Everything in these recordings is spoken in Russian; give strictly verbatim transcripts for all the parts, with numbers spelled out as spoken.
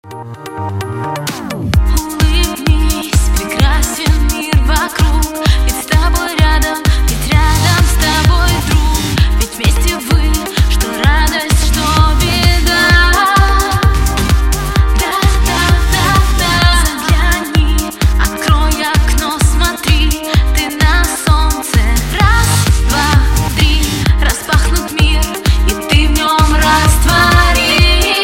Улыбнись, прекрасен мир вокруг, ведь с тобой рядом, ведь рядом с тобой друг, ведь вместе вы, что радость, что беда. Да-да-да-да, загляни, открой окно, смотри, ты на солнце. Раз, два, три, распахнут мир, и ты в нем раствори.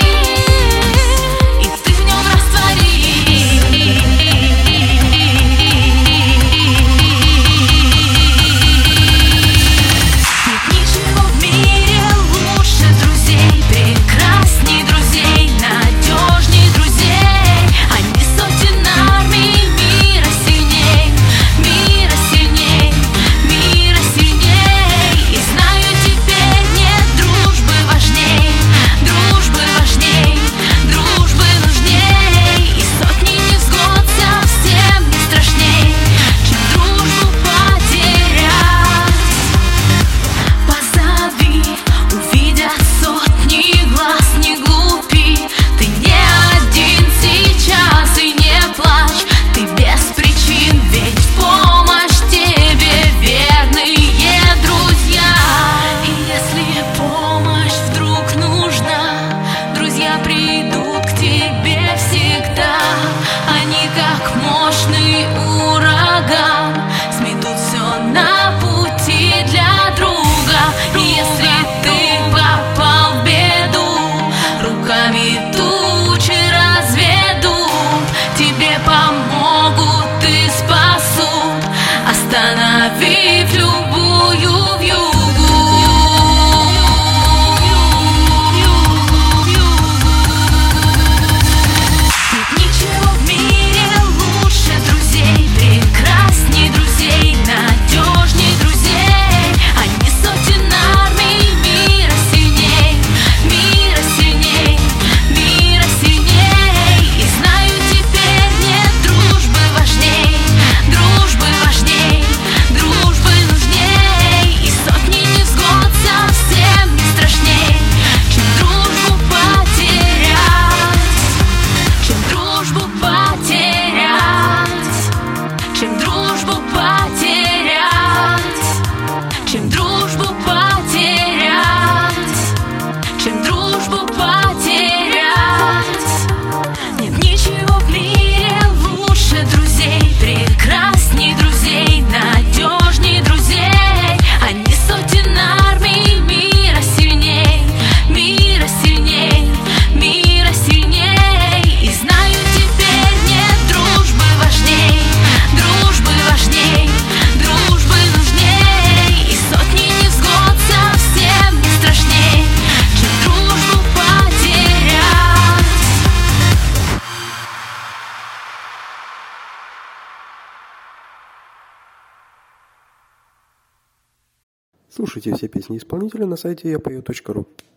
Придут к тебе всегда, они как мощный ураган сметут все на пути для друга. Если ты попал в беду, руками тучи разведут, тебе помогут и спасут, остановив любую вьюгу. Чем дружбу потерять, чем дружбу потерять. Нет ничего в мире лучше друзей, прекрасней друзей, надежней друзей. Они сотен армий, мира сильней, мира сильней, мира сильней. И знаю, теперь нет дружбы важней, дружбы важней, дружбы нужней. И сотни невзгод совсем не страшней, чем дружбу потерять. Слушайте все песни исполнителя на сайте я пою точка ру.